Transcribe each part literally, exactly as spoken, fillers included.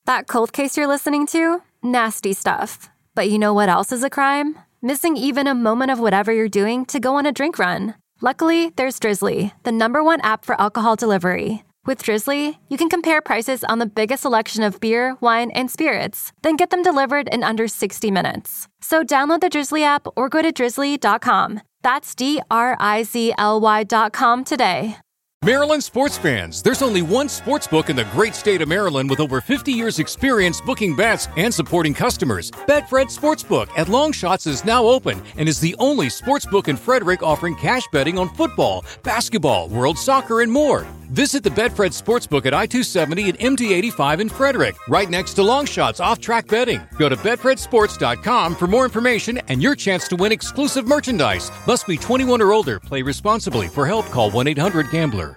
That cold case you're listening to? Nasty stuff. But you know what else is a crime? Missing even a moment of whatever you're doing to go on a drink run. Luckily, there's Drizzly, the number one app for alcohol delivery. With Drizzly, you can compare prices on the biggest selection of beer, wine, and spirits, then get them delivered in under sixty minutes. So download the Drizzly app or go to drizzly dot com. That's D R I Z L Y dot com today. Maryland sports fans, there's only one sportsbook in the great state of Maryland with over fifty years experience booking bets and supporting customers. Betfred Sportsbook at Longshots is now open and is the only sportsbook in Frederick offering cash betting on football, basketball, world soccer, and more. Visit the Betfred Sportsbook at I two seventy and M D eighty-five in Frederick, right next to Longshots off-track betting. Go to betfred sports dot com for more information and your chance to win exclusive merchandise. Must be twenty-one or older. Play responsibly. For help, call one eight hundred gambler.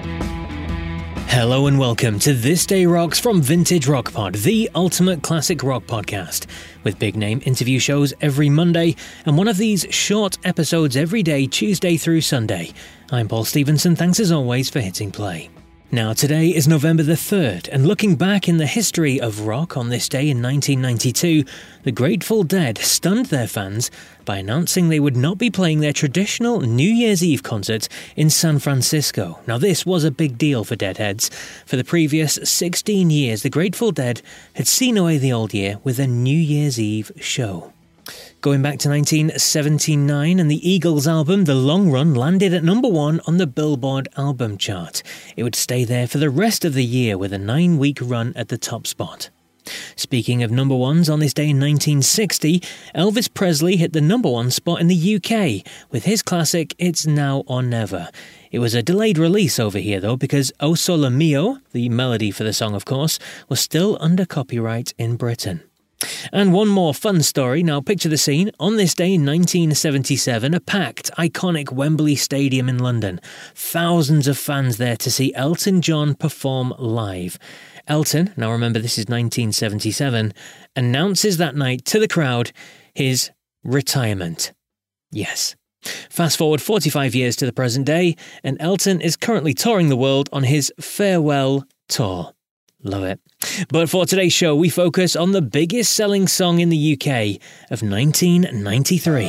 Hello and welcome to This Day Rocks from Vintage Rock Pod, the ultimate classic rock podcast, with big-name interview shows every Monday and one of these short episodes every day, Tuesday through Sunday. I'm Paul Stevenson, thanks as always for hitting play. Now today is November the third, and looking back in the history of rock on this day in nineteen ninety-two, the Grateful Dead stunned their fans by announcing they would not be playing their traditional New Year's Eve concert in San Francisco. Now this was a big deal for Deadheads. For the previous sixteen years, the Grateful Dead had seen away the old year with a New Year's Eve show. Going back to nineteen seventy-nine, and the Eagles album The Long Run landed at number one on the Billboard album chart. It would stay there for the rest of the year with a nine-week run at the top spot. Speaking of number ones, on this day in nineteen sixty, Elvis Presley hit the number one spot in the U K with his classic It's Now or Never. It was a delayed release over here though, because O Sole Mio, the melody for the song of course, was still under copyright in Britain. And one more fun story. Now picture the scene. On this day in nineteen seventy-seven, a packed, iconic Wembley Stadium in London. Thousands of fans there to see Elton John perform live. Elton, now remember this is nineteen seventy-seven, announces that night to the crowd his retirement. Yes. Fast forward forty-five years to the present day, and Elton is currently touring the world on his farewell tour. Love it. But for today's show, we focus on the biggest selling song in the U K of nineteen ninety-three.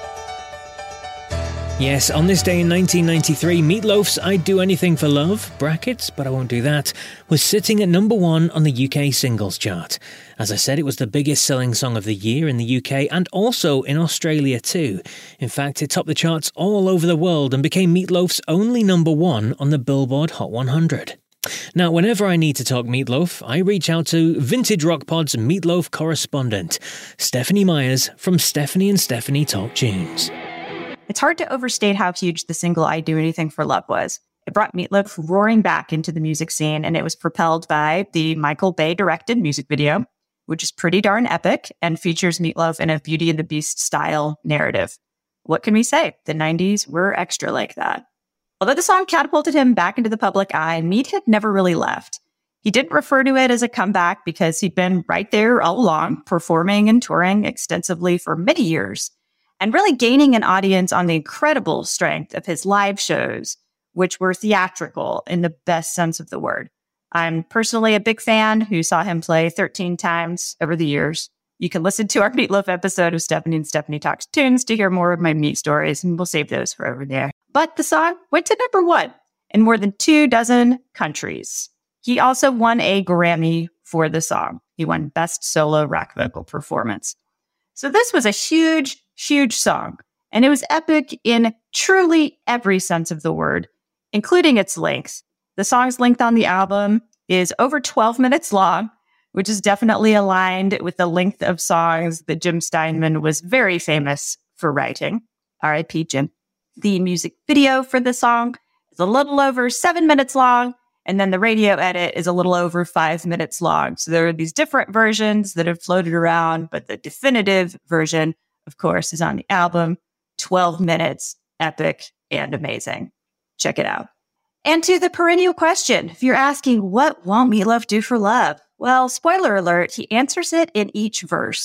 Yes, on this day in nineteen ninety-three, Meat Loaf's I'd Do Anything for Love, brackets, but I won't do that, was sitting at number one on the U K singles chart. As I said, it was the biggest selling song of the year in the U K and also in Australia too. In fact, it topped the charts all over the world and became Meat Loaf's only number one on the Billboard Hot one hundred. Now, whenever I need to talk Meat Loaf, I reach out to Vintage Rock Pod's Meat Loaf correspondent, Stephanie Myers from Stephanie and Stephanie Talk Tunes. It's hard to overstate how huge the single I'd Do Anything for Love was. It brought Meat Loaf roaring back into the music scene, and it was propelled by the Michael Bay-directed music video, which is pretty darn epic and features Meat Loaf in a Beauty and the Beast style narrative. What can we say? The nineties were extra like that. Although the song catapulted him back into the public eye, Meat had never really left. He didn't refer to it as a comeback because he'd been right there all along, performing and touring extensively for many years, and really gaining an audience on the incredible strength of his live shows, which were theatrical in the best sense of the word. I'm personally a big fan who saw him play thirteen times over the years. You can listen to our Meat Loaf episode of Stephanie and Stephanie Talks Tunes to hear more of my meat stories, and we'll save those for over there. But the song went to number one in more than two dozen countries. He also won a Grammy for the song. He won Best Solo Rock Vocal Performance. So this was a huge, huge song, and it was epic in truly every sense of the word, including its length. The song's length on the album is over twelve minutes long, which is definitely aligned with the length of songs that Jim Steinman was very famous for writing. R I P Jim. The music video for the song is a little over seven minutes long, and then the radio edit is a little over five minutes long. So there are these different versions that have floated around, but the definitive version, of course, is on the album. twelve minutes, epic and amazing. Check it out. And to the perennial question, if you're asking, what won't Meat Loaf do for love? Well, spoiler alert, he answers it in each verse.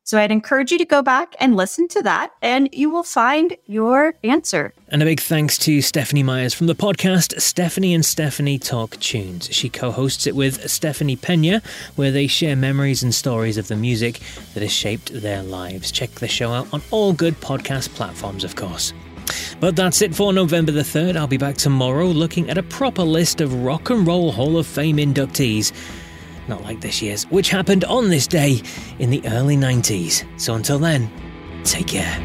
So I'd encourage you to go back and listen to that, and you will find your answer. And a big thanks to Stephanie Myers from the podcast Stephanie and Stephanie Talk Tunes. She co-hosts it with Stephanie Pena, where they share memories and stories of the music that has shaped their lives. Check the show out on all good podcast platforms, of course. But that's it for November the third. I'll be back tomorrow looking at a proper list of Rock and Roll Hall of Fame inductees. Not like this year's, which happened on this day in the early nineties. So until then, take care.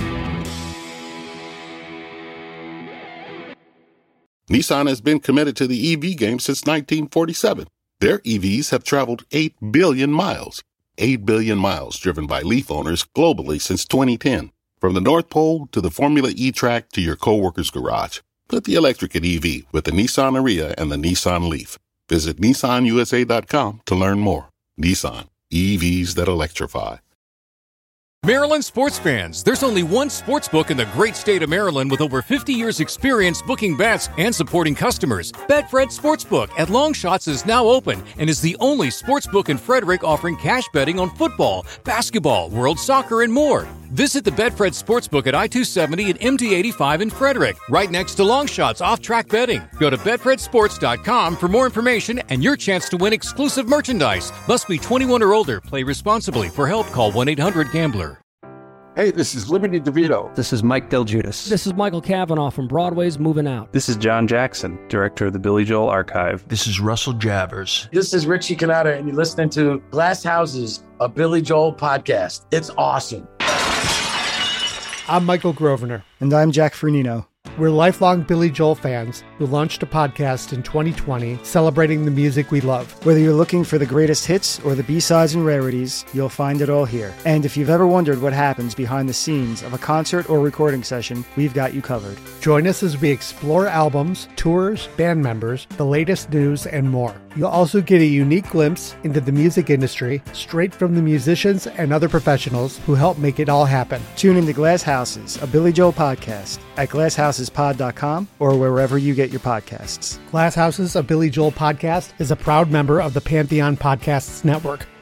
Nissan has been committed to the E V game since nineteen forty-seven. Their E Vs have traveled eight billion miles. eight billion miles driven by Leaf owners globally since twenty ten. From the North Pole to the Formula E track to your coworker's garage. Put the electric in E V with the Nissan Ariya and the Nissan Leaf. Visit Nissan U S A dot com to learn more. Nissan, E Vs that electrify. Maryland sports fans, there's only one sports book in the great state of Maryland with over fifty years experience booking bets and supporting customers. Betfred Sportsbook at Longshots is now open and is the only sportsbook in Frederick offering cash betting on football, basketball, world soccer, and more. Visit the Betfred Sportsbook at I two seventy and M D eighty-five in Frederick, right next to Longshots off-track betting. Go to betfred sports dot com for more information and your chance to win exclusive merchandise. Must be twenty-one or older. Play responsibly. For help, call one eight hundred gambler. Hey, this is Liberty DeVito. This is Mike Del Giudice. This is Michael Cavanaugh from Broadway's Moving Out. This is John Jackson, director of the Billy Joel Archive. This is Russell Javers. This is Richie Canada, and you're listening to Glass Houses, a Billy Joel podcast. It's awesome. I'm Michael Grosvenor. And I'm Jack Fernino. We're lifelong Billy Joel fans who launched a podcast in twenty twenty celebrating the music we love. Whether you're looking for the greatest hits or the B-sides and rarities, you'll find it all here. And if you've ever wondered what happens behind the scenes of a concert or recording session, we've got you covered. Join us as we explore albums, tours, band members, the latest news, and more. You'll also get a unique glimpse into the music industry straight from the musicians and other professionals who help make it all happen. Tune into Glass Houses, a Billy Joel podcast at glass houses pod dot com or wherever you get your podcasts. Glass Houses, a Billy Joel podcast is a proud member of the Pantheon Podcasts Network.